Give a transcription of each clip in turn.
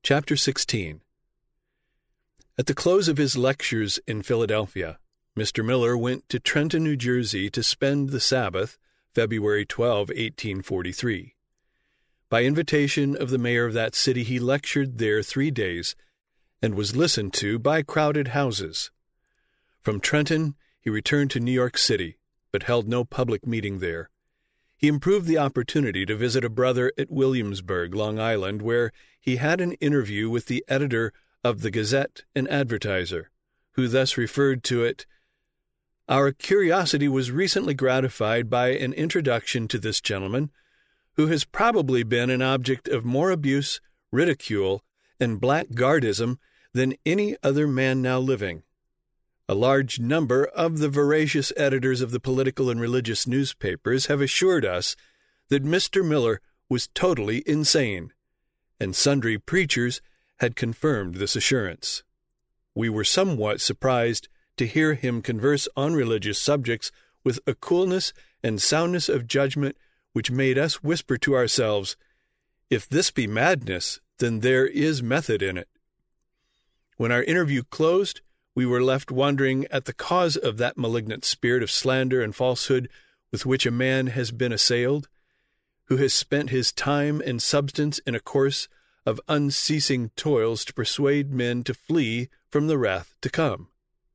Chapter 16. At the close of his lectures in Philadelphia, Mr. Miller went to Trenton, New Jersey to spend the Sabbath, February 12, 1843. By invitation of the mayor of that city, he lectured there 3 days and was listened to by crowded houses. From Trenton, he returned to New York City, but held no public meeting there. He improved the opportunity to visit a brother at Williamsburg, Long Island, where he had an interview with the editor of the Gazette and Advertiser, who thus referred to it: "Our curiosity was recently gratified by an introduction to this gentleman, who has probably been an object of more abuse, ridicule, and blackguardism than any other man now living. A large number of the veracious editors of the political and religious newspapers have assured us that Mr. Miller was totally insane, and sundry preachers had confirmed this assurance. We were somewhat surprised to hear him converse on religious subjects with a coolness and soundness of judgment which made us whisper to ourselves, 'If this be madness, then there is method in it.' When our interview closed, we were left wondering at the cause of that malignant spirit of slander and falsehood with which a man has been assailed, who has spent his time and substance in a course of unceasing toils to persuade men to flee from the wrath to come."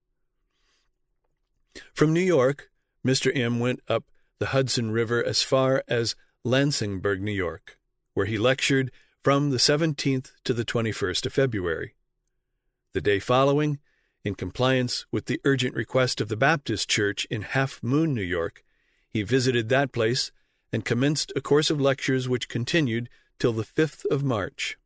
From New York, Mr. M. went up the Hudson River as far as Lansingburgh, New York, where he lectured from the 17th to the 21st of February. The day following, in compliance with the urgent request of the Baptist Church in Half Moon, New York, he visited that place and commenced a course of lectures which continued till the 5th of March.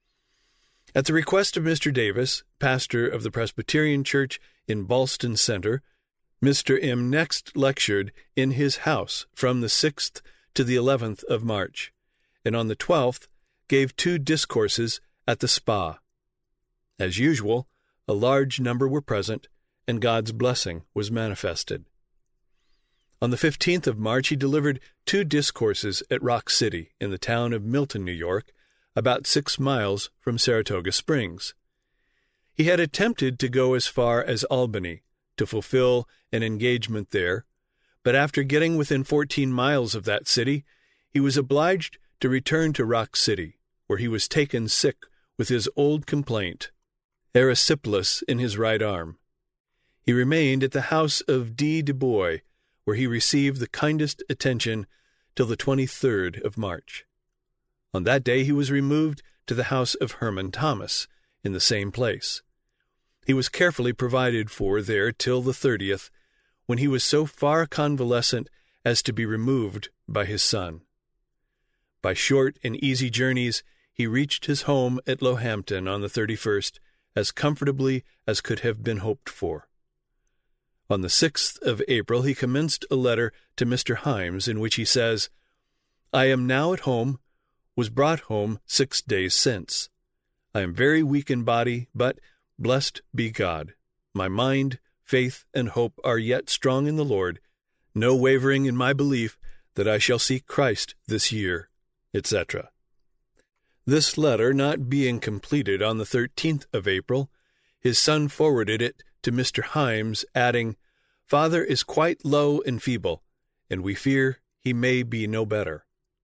At the request of Mr. Davis, pastor of the Presbyterian Church in Ballston Center, Mr. M. next lectured in his house from the 6th to the 11th of March, and on the 12th gave 2 discourses at the Spa. As usual, a large number were present, and God's blessing was manifested. On the 15th of March he delivered 2 discourses at Rock City in the town of Milton, New York, about 6 miles from Saratoga Springs. He had attempted to go as far as Albany to fulfill an engagement there, but after getting within 14 miles of that city, he was obliged to return to Rock City, where he was taken sick with his old complaint, erysipelas in his right arm. He remained at the house of D. Du Bois, where he received the kindest attention till the 23rd of March. On that day he was removed to the house of Herman Thomas, in the same place. He was carefully provided for there till the 30th, when he was so far convalescent as to be removed by his son. By short and easy journeys he reached his home at Lohampton on the 31st, as comfortably as could have been hoped for. On the 6th of April he commenced a letter to Mr. Himes, in which he says, "I am now at home, was brought home 6 days since. I am very weak in body, but, blessed be God, my mind, faith, and hope are yet strong in the Lord, no wavering in my belief that I shall see Christ this year," etc. This letter not being completed on the 13th of April, his son forwarded it to Mr. Himes, adding, "Father is quite low and feeble, and we fear he may be no better."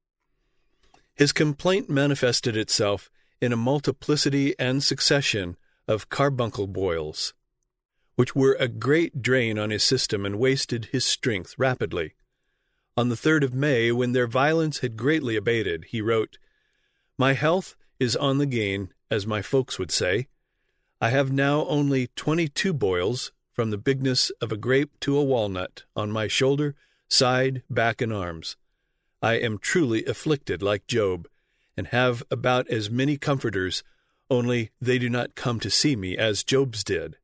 His complaint manifested itself in a multiplicity and succession of carbuncle boils, which were a great drain on his system and wasted his strength rapidly. On the 3rd of May, when their violence had greatly abated, he wrote, "My health is on the gain, as my folks would say. I have now only 22 boils, from the bigness of a grape to a walnut, on my shoulder, side, back, and arms. I am truly afflicted like Job, and have about as many comforters, only they do not come to see me as Job's did."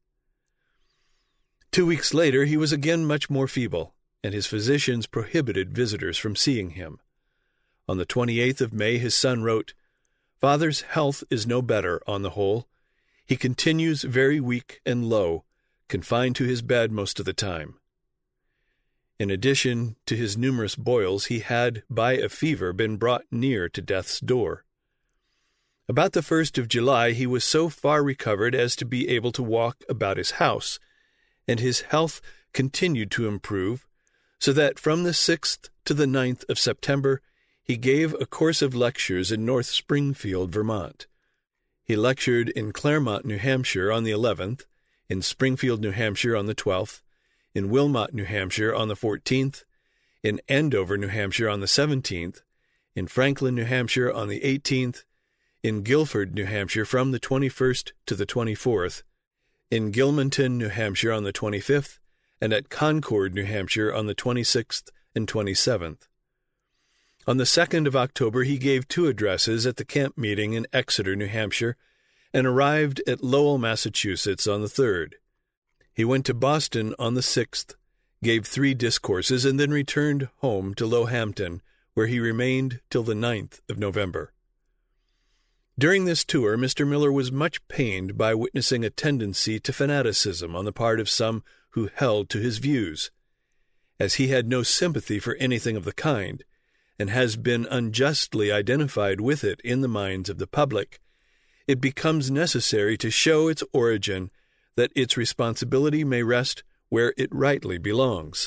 2 weeks later he was again much more feeble, and his physicians prohibited visitors from seeing him. On the 28th of May his son wrote, "Father's health is no better on the whole. He continues very weak and low, confined to his bed most of the time." In addition to his numerous boils, he had, by a fever, been brought near to death's door. About the 1st of July he was so far recovered as to be able to walk about his house, and his health continued to improve, so that from the 6th to the 9th of September he gave a course of lectures in North Springfield, Vermont. He lectured in Claremont, New Hampshire on the 11th, in Springfield, New Hampshire on the 12th, in Wilmot, New Hampshire on the 14th, in Andover, New Hampshire on the 17th, in Franklin, New Hampshire on the 18th, in Guilford, New Hampshire from the 21st to the 24th, in Gilmanton, New Hampshire on the 25th, and at Concord, New Hampshire on the 26th and 27th. On the 2nd of October he gave 2 addresses at the camp meeting in Exeter, New Hampshire, and arrived at Lowell, Massachusetts on the 3rd. He went to Boston on the 6th, gave 3 discourses, and then returned home to Lowhampton, where he remained till the 9th of November. During this tour, Mr. Miller was much pained by witnessing a tendency to fanaticism on the part of some who held to his views. As he had no sympathy for anything of the kind, and has been unjustly identified with it in the minds of the public, it becomes necessary to show its origin, that its responsibility may rest where it rightly belongs.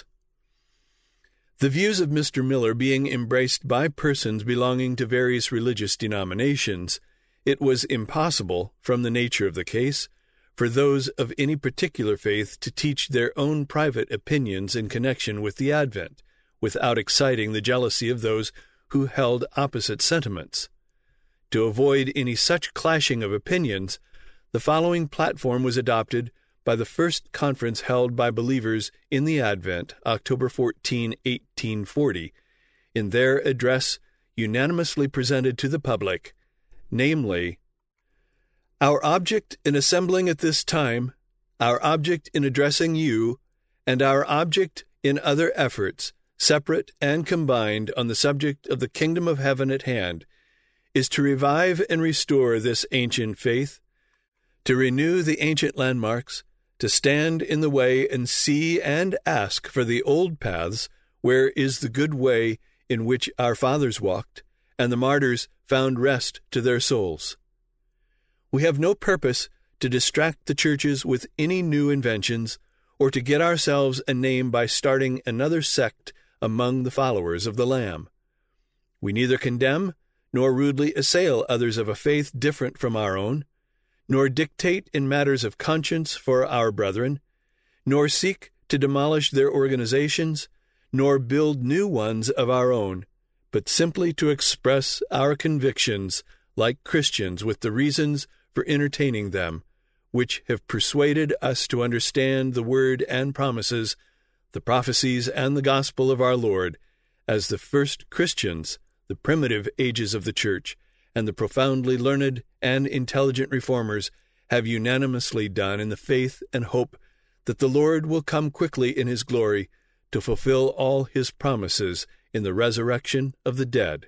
The views of Mr. Miller being embraced by persons belonging to various religious denominations, it was impossible, from the nature of the case, for those of any particular faith to teach their own private opinions in connection with the Advent, without exciting the jealousy of those who held opposite sentiments. To avoid any such clashing of opinions, the following platform was adopted by the first conference held by believers in the Advent, October 14, 1840, in their address unanimously presented to the public, namely, "Our object in assembling at this time, our object in addressing you, and our object in other efforts, separate and combined on the subject of the kingdom of heaven at hand, is to revive and restore this ancient faith, to renew the ancient landmarks, to stand in the way and see and ask for the old paths where is the good way in which our fathers walked, and the martyrs found rest to their souls. We have no purpose to distract the churches with any new inventions, or to get ourselves a name by starting another sect among the followers of the Lamb. We neither condemn nor rudely assail others of a faith different from our own, nor dictate in matters of conscience for our brethren, nor seek to demolish their organizations, nor build new ones of our own, but simply to express our convictions like Christians with the reasons for entertaining them, which have persuaded us to understand the word and promises, the prophecies and the gospel of our Lord, as the first Christians, the primitive ages of the Church, and the profoundly learned and intelligent reformers have unanimously done in the faith and hope that the Lord will come quickly in his glory to fulfill all his promises in the resurrection of the dead.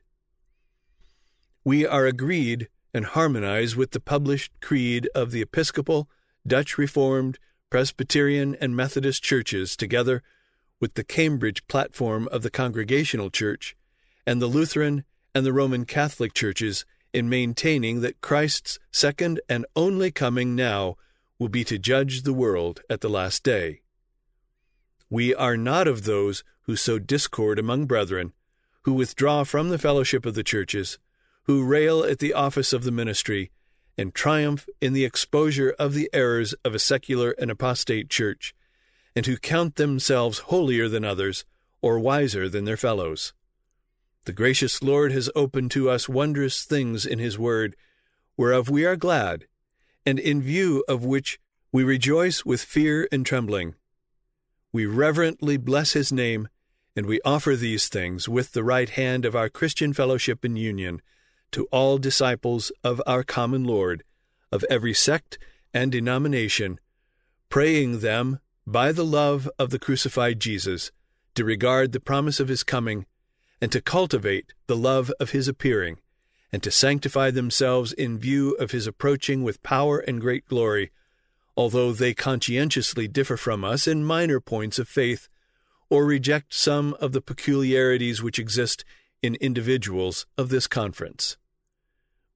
We are agreed and harmonize with the published creed of the Episcopal, Dutch Reformed, Presbyterian, and Methodist churches, together with the Cambridge platform of the Congregational Church, and the Lutheran and the Roman Catholic churches, in maintaining that Christ's second and only coming now will be to judge the world at the last day. We are not of those who sow discord among brethren, who withdraw from the fellowship of the churches, who rail at the office of the ministry, and triumph in the exposure of the errors of a secular and apostate church, and who count themselves holier than others, or wiser than their fellows. The gracious Lord has opened to us wondrous things in his word, whereof we are glad, and in view of which we rejoice with fear and trembling. We reverently bless his name, and we offer these things with the right hand of our Christian fellowship and union to all disciples of our common Lord, of every sect and denomination, praying them, by the love of the crucified Jesus, to regard the promise of his coming, and to cultivate the love of his appearing, and to sanctify themselves in view of his approaching with power and great glory, although they conscientiously differ from us in minor points of faith, or reject some of the peculiarities which exist in individuals of this conference.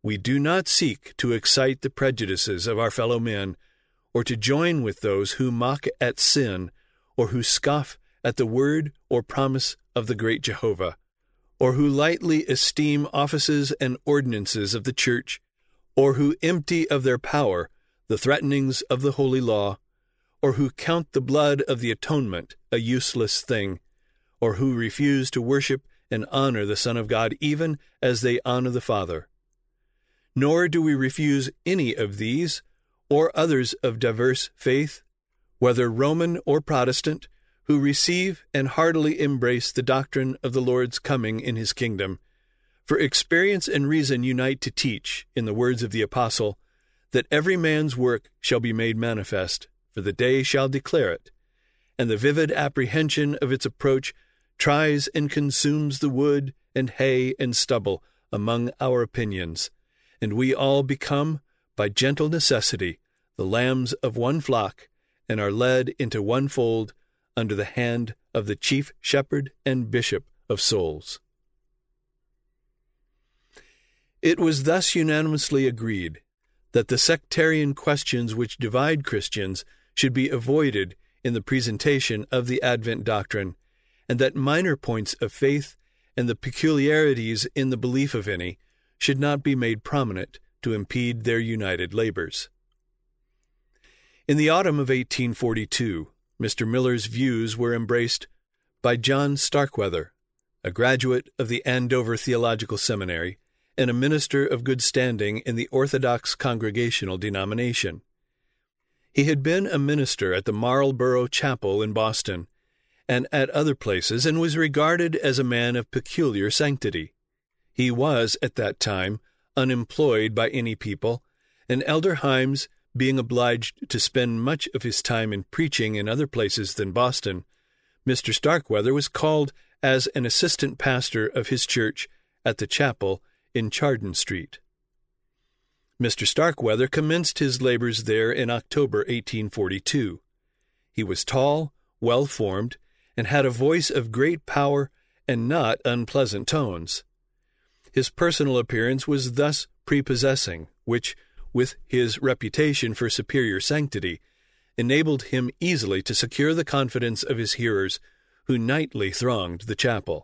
We do not seek to excite the prejudices of our fellow men, or to join with those who mock at sin, or who scoff at the word or promise of the great Jehovah, or who lightly esteem offices and ordinances of the Church, or who empty of their power the threatenings of the holy law, or who count the blood of the atonement a useless thing, or who refuse to worship and honor the Son of God even as they honor the Father. Nor do we refuse any of these, or others of diverse faith, whether Roman or Protestant, who receive and heartily embrace the doctrine of the Lord's coming in his kingdom. For experience and reason unite to teach, in the words of the Apostle, that every man's work shall be made manifest, for the day shall declare it, and the vivid apprehension of its approach tries and consumes the wood and hay and stubble among our opinions, and we all become, by gentle necessity, the lambs of one flock, and are led into one fold under the hand of the chief shepherd and bishop of souls. It was thus unanimously agreed that the sectarian questions which divide Christians should be avoided in the presentation of the Advent doctrine, and that minor points of faith and the peculiarities in the belief of any should not be made prominent to impede their united labors. In the autumn of 1842, Mr. Miller's views were embraced by John Starkweather, a graduate of the Andover Theological Seminary and a minister of good standing in the Orthodox Congregational denomination. He had been a minister at the Marlborough Chapel in Boston and at other places, and was regarded as a man of peculiar sanctity. He was, at that time, unemployed by any people, and Elder Hymes, being obliged to spend much of his time in preaching in other places than Boston, Mr. Starkweather was called as an assistant pastor of his church at the chapel in Chardon Street. Mr. Starkweather commenced his labors there in October 1842. He was tall, well-formed, and had a voice of great power and not unpleasant tones. His personal appearance was thus prepossessing, which, with his reputation for superior sanctity, enabled him easily to secure the confidence of his hearers, who nightly thronged the chapel.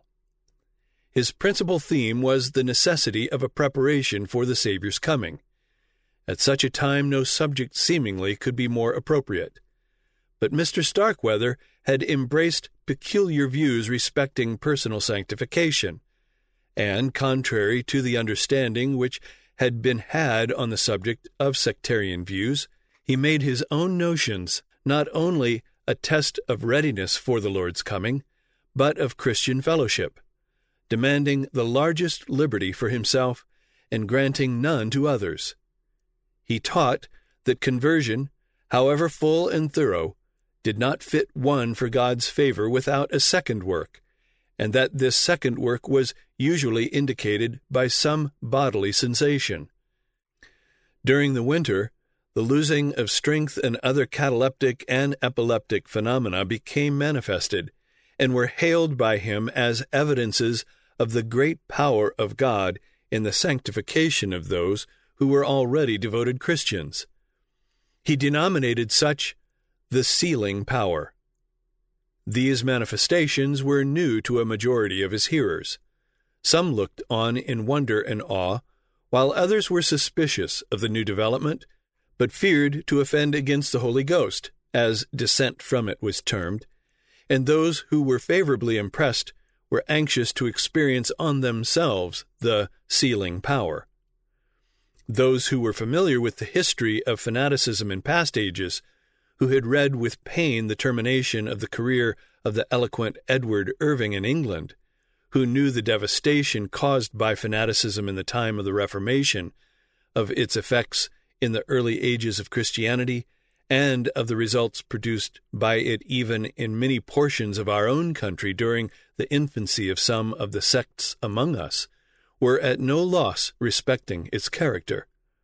His principal theme was the necessity of a preparation for the Savior's coming. At such a time no subject seemingly could be more appropriate. But Mr. Starkweather had embraced peculiar views respecting personal sanctification, and, contrary to the understanding which had been had on the subject of sectarian views, he made his own notions not only a test of readiness for the Lord's coming, but of Christian fellowship, demanding the largest liberty for himself and granting none to others. He taught that conversion, however full and thorough, did not fit one for God's favor without a second work, and that this second work was usually indicated by some bodily sensation. During the winter, the losing of strength and other cataleptic and epileptic phenomena became manifested, and were hailed by him as evidences of the great power of God in the sanctification of those who were already devoted Christians. He denominated such the sealing power. These manifestations were new to a majority of his hearers. Some looked on in wonder and awe, while others were suspicious of the new development, but feared to offend against the Holy Ghost, as dissent from it was termed, and those who were favorably impressed were anxious to experience on themselves the sealing power. Those who were familiar with the history of fanaticism in past ages, who had read with pain the termination of the career of the eloquent Edward Irving in England, who knew the devastation caused by fanaticism in the time of the Reformation, of its effects in the early ages of Christianity, and of the results produced by it even in many portions of our own country during the infancy of some of the sects among us, were at no loss respecting its character.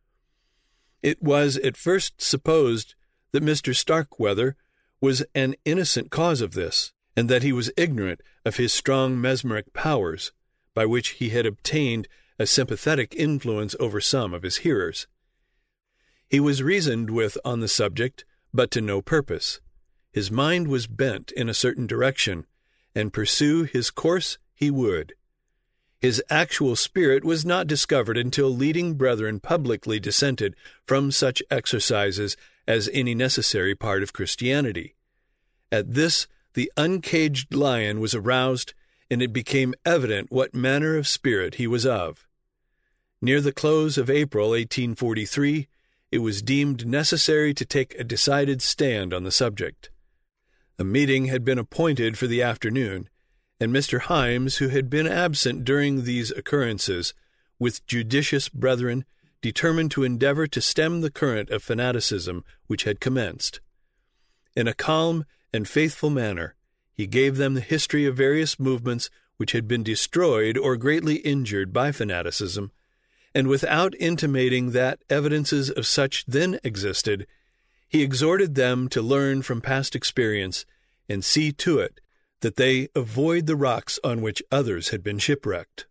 It was at first supposed that Mr. Starkweather was an innocent cause of this, and that he was ignorant of his strong mesmeric powers, by which he had obtained a sympathetic influence over some of his hearers. He was reasoned with on the subject, but to no purpose. His mind was bent in a certain direction, and pursue his course he would. His actual spirit was not discovered until leading brethren publicly dissented from such exercises as any necessary part of Christianity. At this, the uncaged lion was aroused, and it became evident what manner of spirit he was of. Near the close of April 1843, it was deemed necessary to take a decided stand on the subject. A meeting had been appointed for the afternoon, and Mr. Hymes, who had been absent during these occurrences, with judicious brethren, determined to endeavor to stem the current of fanaticism which had commenced. In a calm and faithful manner, he gave them the history of various movements which had been destroyed or greatly injured by fanaticism, and without intimating that evidences of such then existed, he exhorted them to learn from past experience and see to it that they avoid the rocks on which others had been shipwrecked.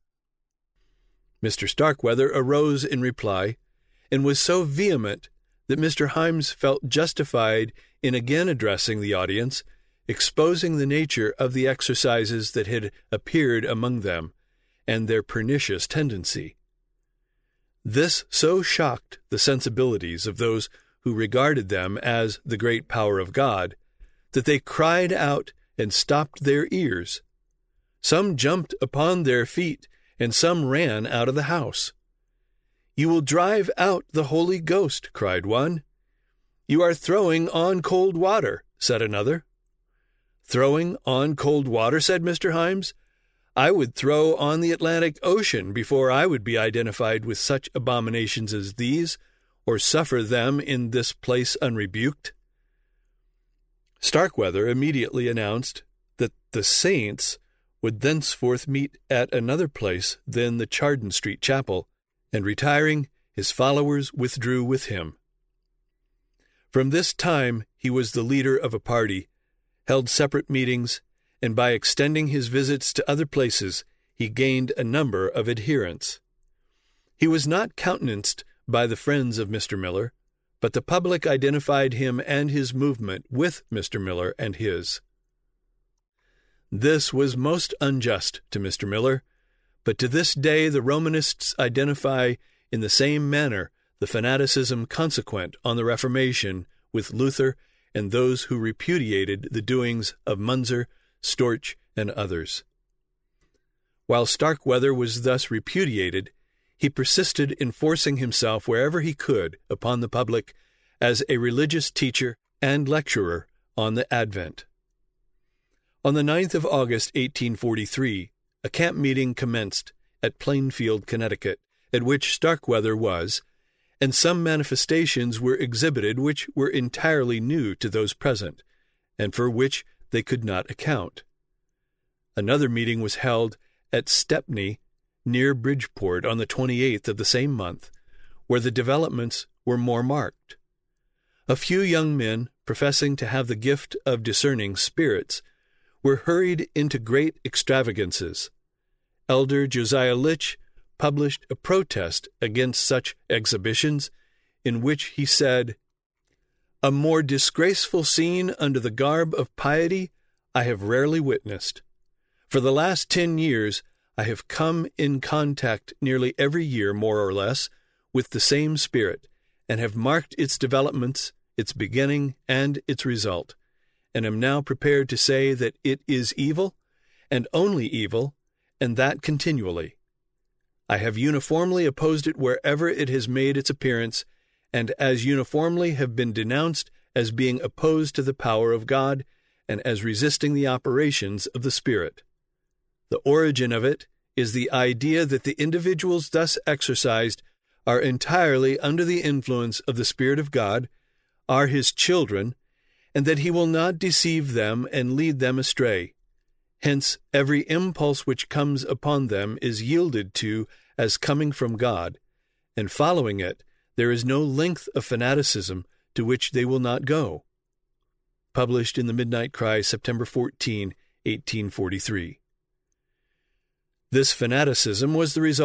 Mr. Starkweather arose in reply, and was so vehement that Mr. Hymes felt justified in again addressing the audience, exposing the nature of the exercises that had appeared among them, and their pernicious tendency. This so shocked the sensibilities of those who regarded them as the great power of God, that they cried out and stopped their ears. Some jumped upon their feet, and some ran out of the house. "You will drive out the Holy Ghost," cried one. "You are throwing on cold water," said another. "Throwing on cold water," said Mr. Hymes. "I would throw on the Atlantic Ocean before I would be identified with such abominations as these, or suffer them in this place unrebuked." Starkweather immediately announced that the saints would thenceforth meet at another place than the Chardon Street Chapel, and retiring, his followers withdrew with him. From this time he was the leader of a party, held separate meetings, and by extending his visits to other places, he gained a number of adherents. He was not countenanced by the friends of Mr. Miller, but the public identified him and his movement with Mr. Miller and his. This was most unjust to Mr. Miller, but to this day the Romanists identify in the same manner the fanaticism consequent on the Reformation with Luther and those who repudiated the doings of Munzer, Storch, and others. While Starkweather was thus repudiated, he persisted in forcing himself wherever he could upon the public as a religious teacher and lecturer on the Advent. On the 9th of August, 1843, a camp meeting commenced at Plainfield, Connecticut, at which Starkweather was, and some manifestations were exhibited which were entirely new to those present, and for which they could not account. Another meeting was held at Stepney, near Bridgeport, on the 28th of the same month, where the developments were more marked. A few young men, professing to have the gift of discerning spirits, were hurried into great extravagances. Elder Josiah Litch published a protest against such exhibitions, in which he said, "A more disgraceful scene under the garb of piety I have rarely witnessed. For the last 10 years I have come in contact nearly every year, more or less, with the same spirit, and have marked its developments, its beginning, and its result, and am now prepared to say that it is evil, and only evil, and that continually. I have uniformly opposed it wherever it has made its appearance, and as uniformly have been denounced as being opposed to the power of God, and as resisting the operations of the Spirit. The origin of it is the idea that the individuals thus exercised are entirely under the influence of the Spirit of God, are His children, and that He will not deceive them and lead them astray. Hence, every impulse which comes upon them is yielded to as coming from God, and following it, there is no length of fanaticism to which they will not go." Published in the Midnight Cry, September 14, 1843. This fanaticism was the result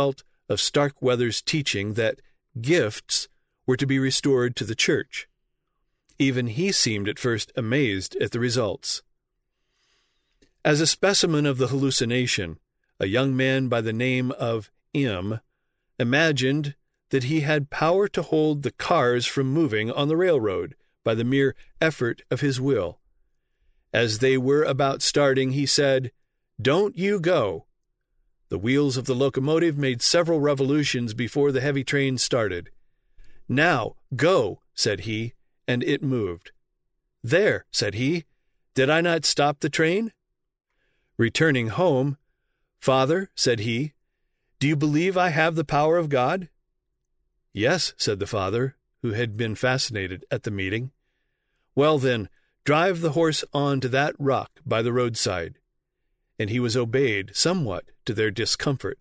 of Starkweather's teaching that gifts were to be restored to the church. Even he seemed at first amazed at the results. As a specimen of the hallucination, a young man by the name of M imagined that he had power to hold the cars from moving on the railroad by the mere effort of his will. As they were about starting, he said, "Don't you go." The wheels of the locomotive made several revolutions before the heavy train started. "Now, go," said he, and it moved. "There," said he, "did I not stop the train?" Returning home, "Father," said he, "do you believe I have the power of God?" "Yes," said the father, who had been fascinated at the meeting. "Well then, drive the horse on to that rock by the roadside." And he was obeyed, somewhat to their discomfort.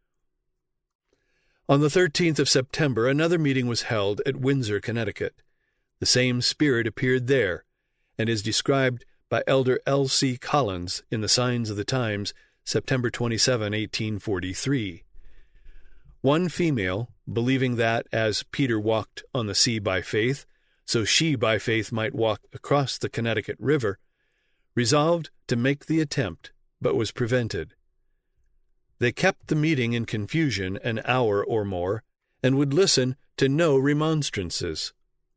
On the 13th of September, another meeting was held at Windsor, Connecticut. The same spirit appeared there, and is described by Elder L.C. Collins in the Signs of the Times, September 27, 1843. One female, believing that, as Peter walked on the sea by faith, so she by faith might walk across the Connecticut River, resolved to make the attempt, but was prevented. They kept the meeting in confusion an hour or more, and would listen to no remonstrances.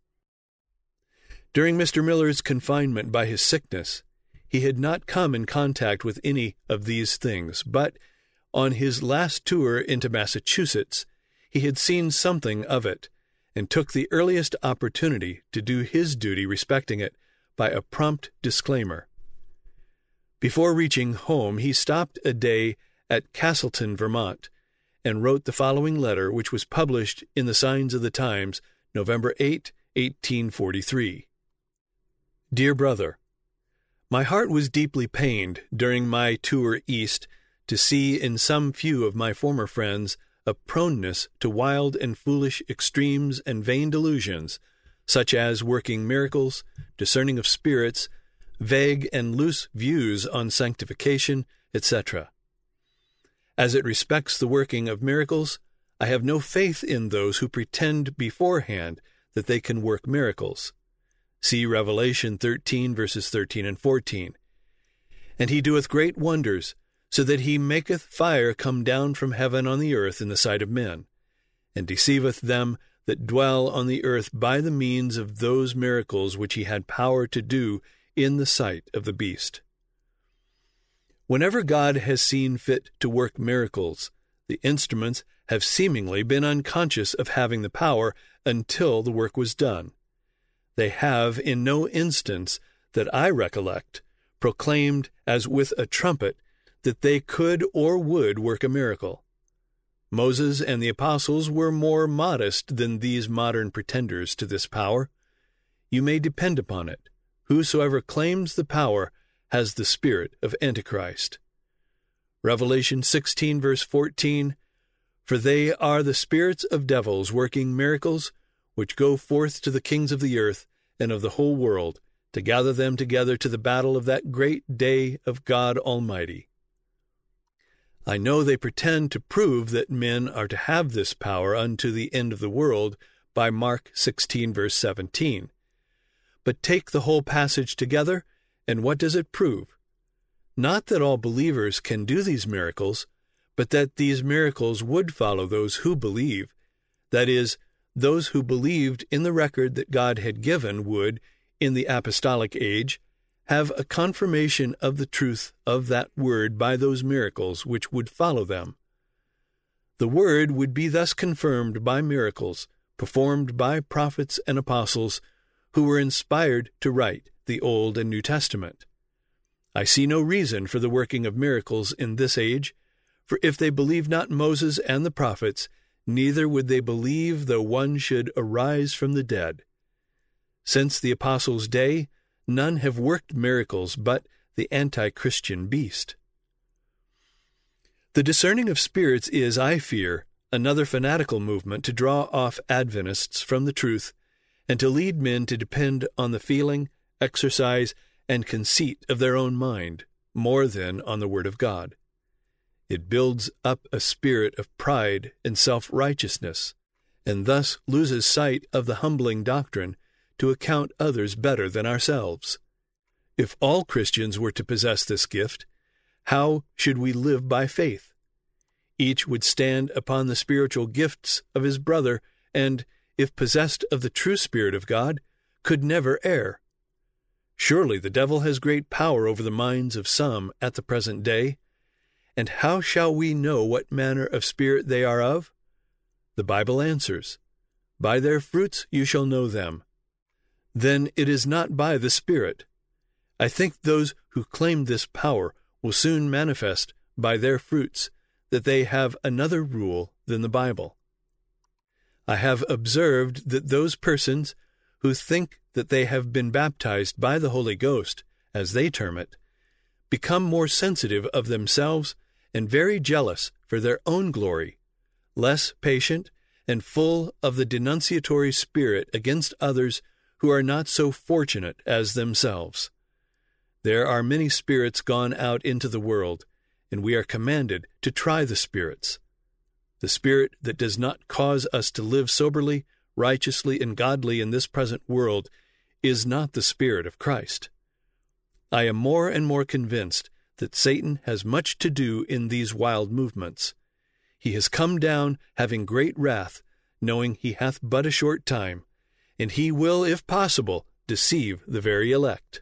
During Mr. Miller's confinement by his sickness, he had not come in contact with any of these things, but on his last tour into Massachusetts, he had seen something of it, and took the earliest opportunity to do his duty respecting it by a prompt disclaimer. Before reaching home, he stopped a day at Castleton, Vermont, and wrote the following letter, which was published in the Signs of the Times, November 8, 1843. Dear Brother, my heart was deeply pained during my tour east to see in some few of my former friends a proneness to wild and foolish extremes and vain delusions, such as working miracles, discerning of spirits, vague and loose views on sanctification, etc. As it respects the working of miracles, I have no faith in those who pretend beforehand that they can work miracles. See Revelation 13, verses 13 and 14. And he doeth great wonders, so that he maketh fire come down from heaven on the earth in the sight of men, and deceiveth them that dwell on the earth by the means of those miracles which he had power to do in the sight of the beast. Whenever God has seen fit to work miracles, the instruments have seemingly been unconscious of having the power until the work was done. They have, in no instance that I recollect, proclaimed as with a trumpet that they could or would work a miracle. Moses and the apostles were more modest than these modern pretenders to this power. You may depend upon it, whosoever claims the power has the spirit of Antichrist. Revelation 16, verse 14, For they are the spirits of devils working miracles, which go forth to the kings of the earth and of the whole world, to gather them together to the battle of that great day of God Almighty. I know they pretend to prove that men are to have this power unto the end of the world by Mark 16, verse 17. But take the whole passage together, and what does it prove? Not that all believers can do these miracles, but that these miracles would follow those who believe. That is, those who believed in the record that God had given would, in the apostolic age, have a confirmation of the truth of that word by those miracles which would follow them. The word would be thus confirmed by miracles performed by prophets and apostles who were inspired to write the Old and New Testament. I see no reason for the working of miracles in this age, for if they believe not Moses and the prophets, neither would they believe though one should arise from the dead. Since the apostles' day, none have worked miracles but the anti-Christian beast. The discerning of spirits is, I fear, another fanatical movement to draw off Adventists from the truth and to lead men to depend on the feeling, exercise, and conceit of their own mind more than on the Word of God. It builds up a spirit of pride and self-righteousness, and thus loses sight of the humbling doctrine to account others better than ourselves. If all Christians were to possess this gift, how should we live by faith? Each would stand upon the spiritual gifts of his brother, and, if possessed of the true Spirit of God, could never err. Surely the devil has great power over the minds of some at the present day. And how shall we know what manner of spirit they are of? The Bible answers, "By their fruits you shall know them." Then it is not by the Spirit. I think those who claim this power will soon manifest by their fruits that they have another rule than the Bible. I have observed that those persons who think that they have been baptized by the Holy Ghost, as they term it, become more sensitive of themselves and very jealous for their own glory, less patient, and full of the denunciatory spirit against others who are not so fortunate as themselves. There are many spirits gone out into the world, and we are commanded to try the spirits. The spirit that does not cause us to live soberly, righteously, and godly in this present world is not the Spirit of Christ. I am more and more convinced that Satan has much to do in these wild movements. He has come down having great wrath, knowing he hath but a short time, and he will, if possible, deceive the very elect.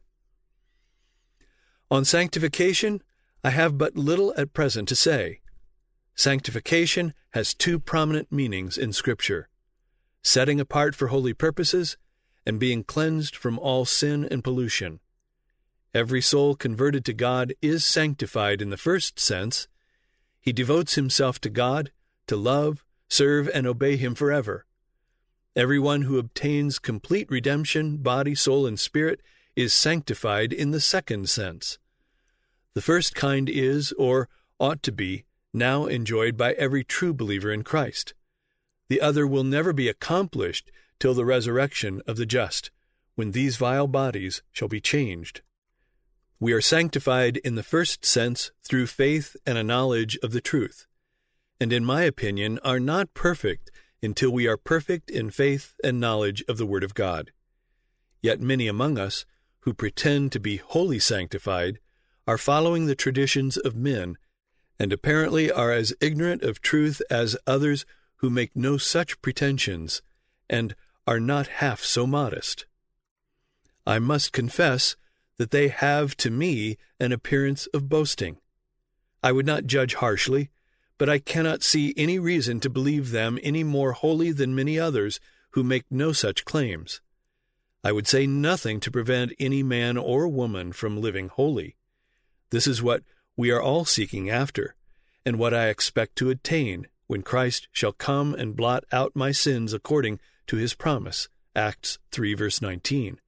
On sanctification, I have but little at present to say. Sanctification has two prominent meanings in Scripture: setting apart for holy purposes, and being cleansed from all sin and pollution. Every soul converted to God is sanctified in the first sense. He devotes himself to God, to love, serve, and obey him forever. Everyone who obtains complete redemption, body, soul, and spirit, is sanctified in the second sense. The first kind is, or ought to be, now enjoyed by every true believer in Christ. The other will never be accomplished till the resurrection of the just, when these vile bodies shall be changed. We are sanctified in the first sense through faith and a knowledge of the truth, and in my opinion are not perfect until we are perfect in faith and knowledge of the Word of God. Yet many among us, who pretend to be wholly sanctified, are following the traditions of men, and apparently are as ignorant of truth as others who make no such pretensions, and are not half so modest. I must confess that they have to me an appearance of boasting. I would not judge harshly, but I cannot see any reason to believe them any more holy than many others who make no such claims. I would say nothing to prevent any man or woman from living holy. This is what we are all seeking after, and what I expect to attain when Christ shall come and blot out my sins according to his promise. Acts 3 verse 19.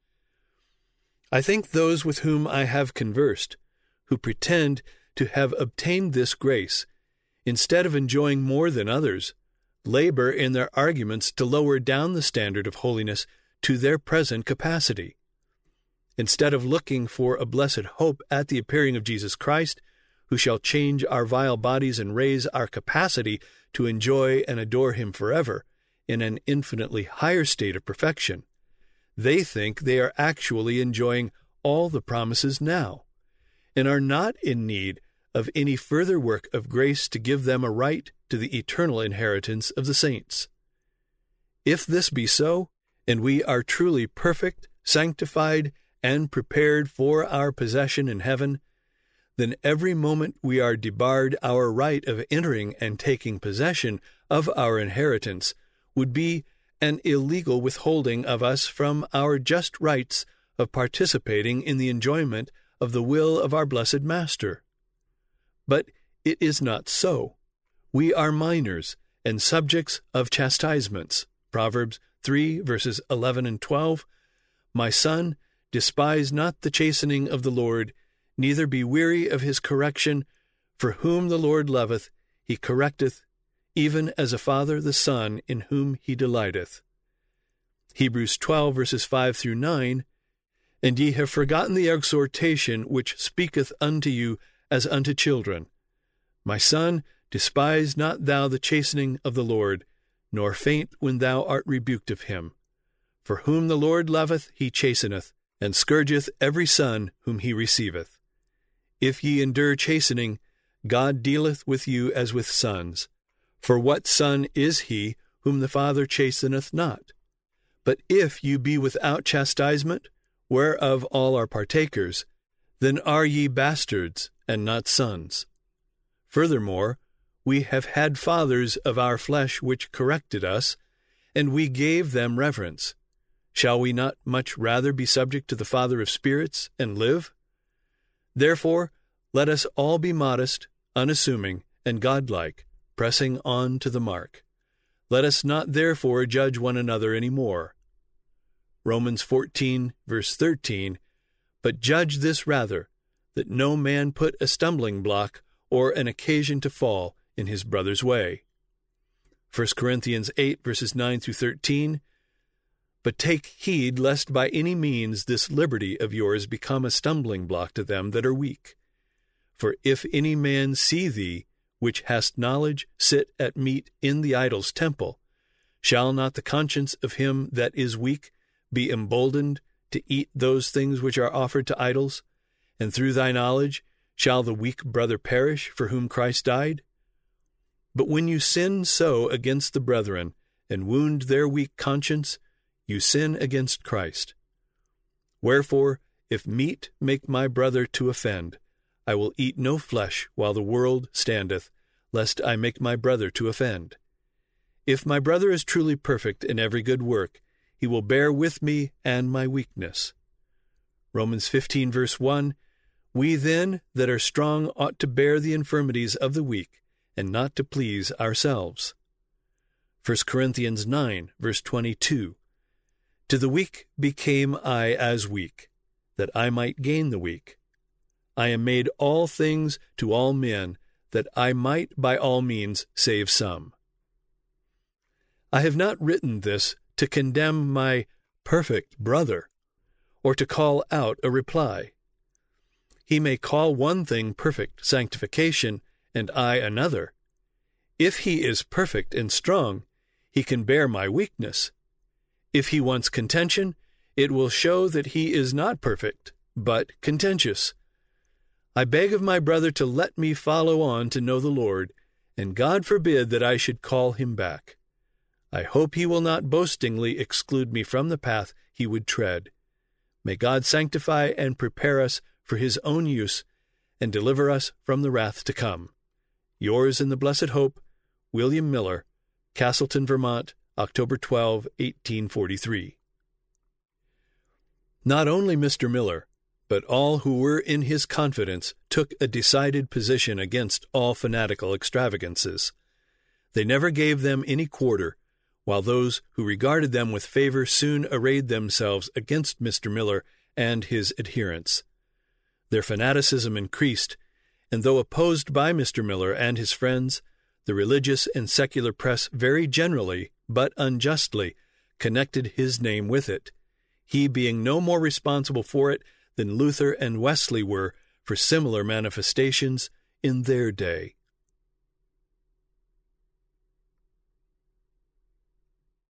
I think those with whom I have conversed, who pretend to have obtained this grace, instead of enjoying more than others, labor in their arguments to lower down the standard of holiness to their present capacity. Instead of looking for a blessed hope at the appearing of Jesus Christ, who shall change our vile bodies and raise our capacity to enjoy and adore him forever in an infinitely higher state of perfection, they think they are actually enjoying all the promises now, and are not in need of any further work of grace to give them a right to the eternal inheritance of the saints. If this be so, and we are truly perfect, sanctified, and prepared for our possession in heaven, then every moment we are debarred our right of entering and taking possession of our inheritance would be an illegal withholding of us from our just rights of participating in the enjoyment of the will of our blessed Master. But it is not so. We are minors and subjects of chastisements. Proverbs 3 verses 11 and 12. My son, despise not the chastening of the Lord, neither be weary of his correction, for whom the Lord loveth, he correcteth, even as a father the son in whom he delighteth. Hebrews 12 verses 5 through 9. And ye have forgotten the exhortation which speaketh unto you as unto children. My son, despise not thou the chastening of the Lord, nor faint when thou art rebuked of him. For whom the Lord loveth he chasteneth, and scourgeth every son whom he receiveth. If ye endure chastening, God dealeth with you as with sons. For what son is he whom the Father chasteneth not? But if you be without chastisement, whereof all are partakers, then are ye bastards, and not sons. Furthermore, we have had fathers of our flesh which corrected us, and we gave them reverence. Shall we not much rather be subject to the Father of spirits, and live? Therefore, let us all be modest, unassuming, and godlike, pressing on to the mark. Let us not therefore judge one another any more. Romans 14, verse 13, But judge this rather, that no man put a stumbling block or an occasion to fall in his brother's way. 1 Corinthians 8, verses 9 through 13, But take heed lest by any means this liberty of yours become a stumbling block to them that are weak. For if any man see thee, which hast knowledge, sit at meat in the idol's temple, shall not the conscience of him that is weak be emboldened to eat those things which are offered to idols? And through thy knowledge shall the weak brother perish for whom Christ died? But when you sin so against the brethren, and wound their weak conscience, you sin against Christ. Wherefore, if meat make my brother to offend, I will eat no flesh while the world standeth, lest I make my brother to offend. If my brother is truly perfect in every good work, he will bear with me and my weakness. Romans 15, verse 1, We then that are strong ought to bear the infirmities of the weak, and not to please ourselves. 1 Corinthians 9, verse 22, To the weak became I as weak, that I might gain the weak. I am made all things to all men, that I might by all means save some. I have not written this to condemn my perfect brother, or to call out a reply. He may call one thing perfect sanctification, and I another. If he is perfect and strong, he can bear my weakness. If he wants contention, it will show that he is not perfect, but contentious. I beg of my brother to let me follow on to know the Lord, and God forbid that I should call him back. I hope he will not boastingly exclude me from the path he would tread. May God sanctify and prepare us for his own use, and deliver us from the wrath to come. Yours in the blessed hope, William Miller, Castleton, Vermont, October 12, 1843. Not only Mr. Miller, but all who were in his confidence took a decided position against all fanatical extravagances. They never gave them any quarter, while those who regarded them with favor soon arrayed themselves against Mr. Miller and his adherents. Their fanaticism increased, and though opposed by Mr. Miller and his friends, the religious and secular press very generally, but unjustly, connected his name with it, he being no more responsible for it than Luther and Wesley were for similar manifestations in their day.